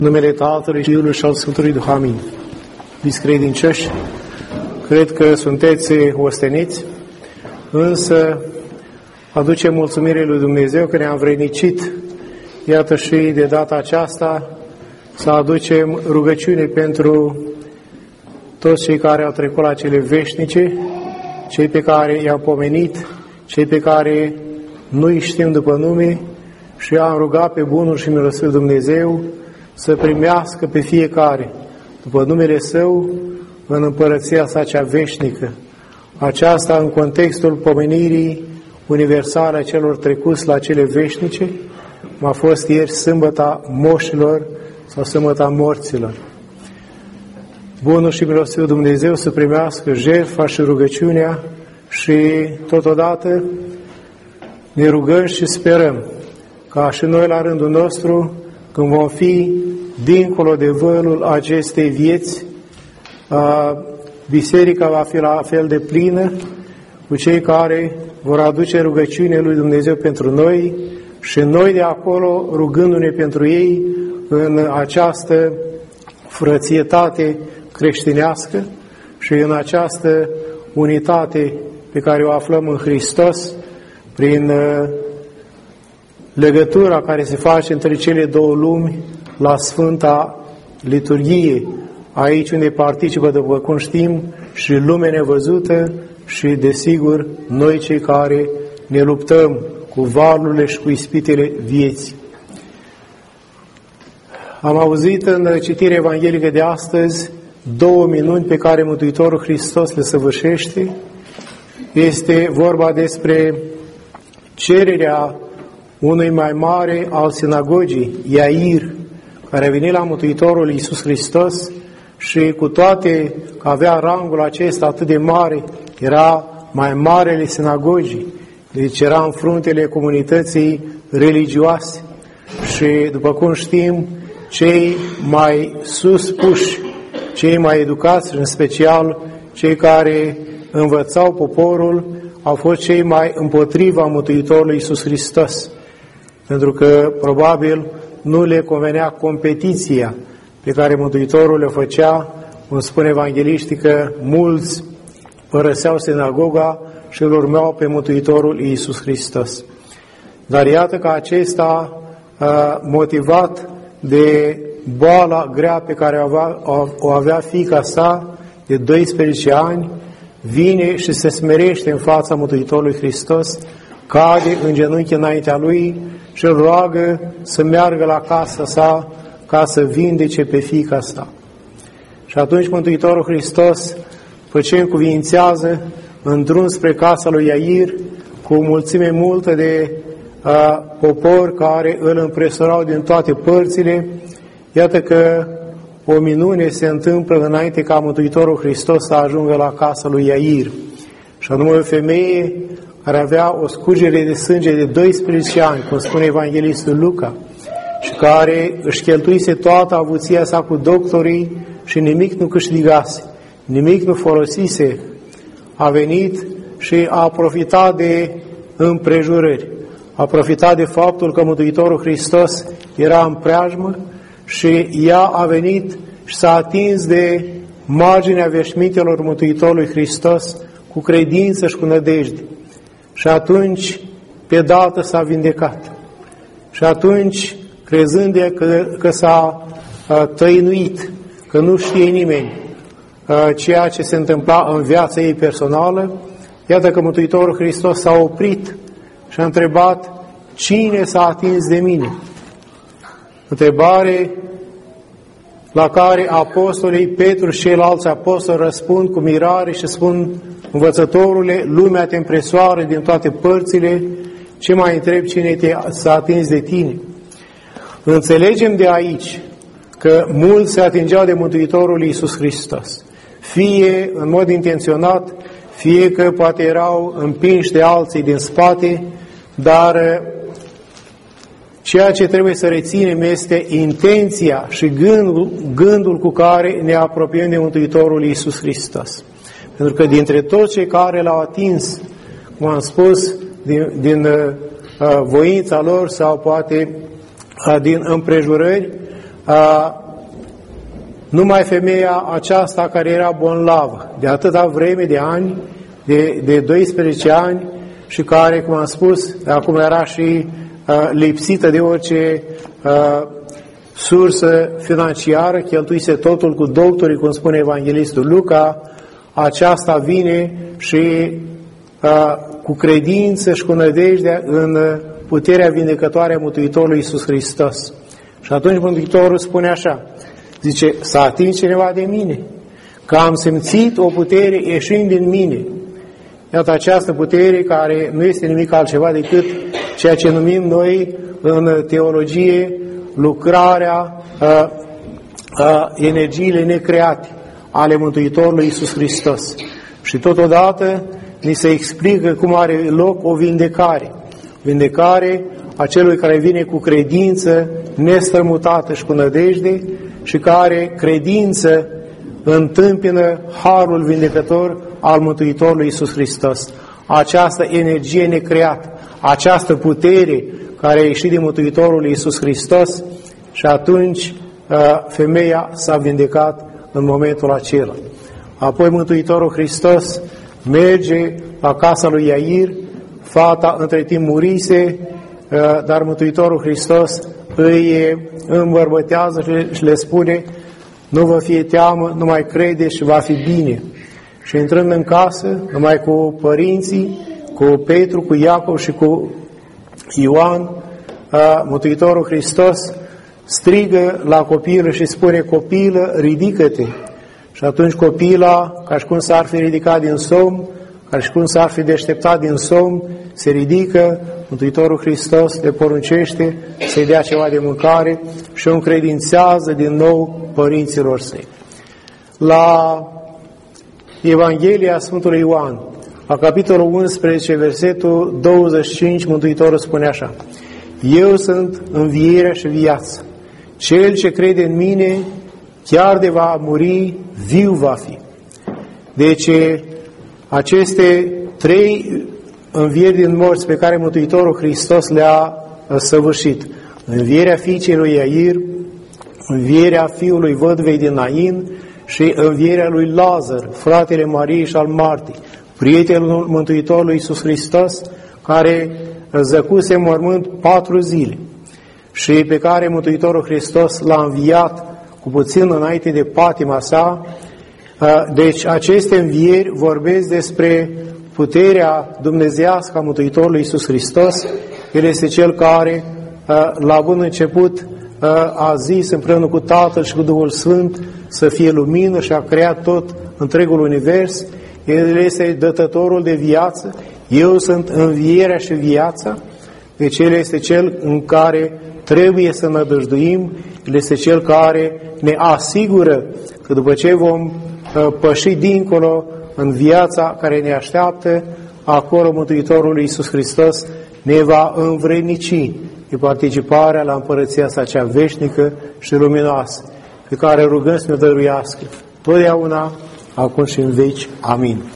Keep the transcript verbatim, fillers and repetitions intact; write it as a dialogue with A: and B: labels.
A: Numele Tatălui, Fiului și al Sfântului Duh. Amin. Iubiți credincioși, cred că sunteți osteniți, însă aducem mulțumire lui Dumnezeu că ne-a învrednicit, iată și de data aceasta, să aducem rugăciune pentru toți cei care au trecut la cele veșnice, cei pe care i-am pomenit, cei pe care nu îi știm după nume, și am rugat pe bunul și milostiv Dumnezeu să primească pe fiecare după numele Său în împărăția Sa cea veșnică. Aceasta în contextul pomenirii universale a celor trecuți la cele veșnice, cum a fost ieri sâmbăta moșilor sau sâmbăta morților. Bunul și milostiv Dumnezeu să primească jertfa și rugăciunea și totodată ne rugăm și sperăm ca și noi la rândul nostru, când vom fi dincolo de vălul acestei vieți, biserica va fi la fel de plină cu cei care vor aduce rugăciune lui Dumnezeu pentru noi și noi de acolo rugându-ne pentru ei în această frățietate creștinească și în această unitate pe care o aflăm în Hristos prin legătura care se face între cele două lumi la Sfânta Liturghie, aici unde participă, după cum știm, și lumea nevăzută și, desigur, noi cei care ne luptăm cu valurile și cu ispitele vieții. Am auzit în citirea evanghelică de astăzi două minuni pe care Mântuitorul Hristos le săvârșește. Este vorba despre cererea unui mai mare al sinagogii, Iair, care a venit la Mântuitorul Iisus Hristos și cu toate că avea rangul acesta atât de mare, era mai marele sinagogii, deci era în fruntele comunității religioase și, după cum știm, cei mai sus puși, cei mai educați, în special cei care învățau poporul, au fost cei mai împotriva Mântuitorului Iisus Hristos, pentru că probabil nu le convenea competiția pe care Mântuitorul le făcea, cum spune evangeliștii că mulți părăseau sinagoga și îl urmeau pe Mântuitorul Iisus Hristos. Dar iată că acesta, motivat de boala grea pe care o avea, o avea fiica sa de doisprezece ani, vine și se smerește în fața Mântuitorului Hristos, cade în genunchi înaintea Lui și îl roagă să meargă la casa sa ca să vindece pe fiica sa. Și atunci Mântuitorul Hristos, după ce încuviințează în drum spre casa lui Iair, cu o mulțime multă de uh, popor care îl împresurau din toate părțile, iată că o minune se întâmplă înainte ca Mântuitorul Hristos să ajungă la casa lui Iair. Și anume o femeie care avea o scurgere de sânge de doisprezece ani, cum spune evanghelistul Luca, și care își cheltuise toată avuția sa cu doctorii și nimic nu câștigase, nimic nu folosise, a venit și a profitat de împrejurări, a profitat de faptul că Mântuitorul Hristos era în preajmă și ea a venit și s-a atins de marginea veșmintelor Mântuitorului Hristos cu credință și cu nădejde. Și atunci, pe dată, s-a vindecat. Și atunci, crezând de că, că s-a uh, tăinuit, că nu știe nimeni uh, ceea ce se întâmpla în viața ei personală, iată că Mântuitorul Hristos s-a oprit și a întrebat: cine s-a atins de mine? Întrebare la care apostolii Petru și ceilalți apostoli răspund cu mirare și spun: învățătorule, lumea te împresoară din toate părțile, ce mai întrebi cine te s-a atins de tine? Înțelegem de aici că mulți se atingeau de Mântuitorul Iisus Hristos, fie în mod intenționat, fie că poate erau împinși de alții din spate, dar ceea ce trebuie să reținem este intenția și gândul, gândul cu care ne apropiem de Mântuitorul Iisus Hristos. Pentru că dintre toți cei care l-au atins, cum am spus, din, din uh, voința lor sau poate uh, din împrejurări, a, numai femeia aceasta care era bolnavă de atâta vreme, de ani, de, de doisprezece ani, și care, cum am spus, acum era și a, lipsită de orice a, sursă financiară, cheltuise totul cu doctorii, cum spune evanghelistul Luca, aceasta vine și a, cu credință și cu nădejdea în puterea vindecătoare a Mântuitorului Iisus Hristos. Și atunci Mântuitorul spune așa, zice, s-a atins cineva de mine, că am simțit o putere ieșind din mine. Iată această putere care nu este nimic altceva decât ceea ce numim noi în teologie lucrarea, a, a, energiile necreate ale Mântuitorului Iisus Hristos. Și totodată ni se explică cum are loc o vindecare. Vindecare a celui care vine cu credință nestrămutată și cu nădejde și care credință întâmpină harul vindecător al Mântuitorului Iisus Hristos. Această energie necreată, această putere care a ieșit din Mântuitorul Iisus Hristos, și atunci femeia s-a vindecat în momentul acela. Apoi Mântuitorul Hristos merge la casa lui Iair, fata între timp murise, dar Mântuitorul Hristos îi îmbărbătează și le spune, nu vă fie teamă, numai credeți și va fi bine. Și intrând în casă, numai cu părinții, cu Petru, cu Iacov și cu Ioan, Mântuitorul Hristos strigă la copilă și spune, copilă, ridică-te. Și atunci copila, ca și cum s-ar fi ridicat din somn, ca și cum s-ar fi deșteptat din somn, se ridică, Mântuitorul Hristos le poruncește să-i dea ceva de mâncare și o încredințează din nou părinților săi. La Evanghelia Sfântului Ioan, la capitolul unsprezece, versetul douăzeci și cinci, Mântuitorul spune așa, eu sunt învierea și viața. Cel ce crede în mine, chiar de va muri, viu va fi. Deci, aceste trei învieri din morți pe care Mântuitorul Hristos le-a săvârșit, învierea fiicei lui Iair, învierea fiului văduvei din Nain și învierea lui Lazar, fratele Mariei și al Martei, prietenul Mântuitorului Iisus Hristos, care zăcuse în mormânt patru zile și pe care Mântuitorul Hristos l-a înviat cu puțin înainte de patima sa. Deci aceste învieri vorbesc despre puterea dumnezeiască a Mântuitorului Iisus Hristos. El este Cel care la bun început a zis împreună cu Tatăl și cu Duhul Sfânt să fie lumină și a creat tot întregul univers. El este dătătorul de viață, eu sunt învierea și viața, deci El este Cel în care trebuie să nădăjduim, El este Cel care ne asigură că după ce vom păși dincolo în viața care ne așteaptă, acolo Mântuitorul Iisus Hristos ne va învrednici de participarea la împărăția sa cea veșnică și luminoasă, pe care rugăm să ne dăruiască totdeauna, acum și în veci. Amin.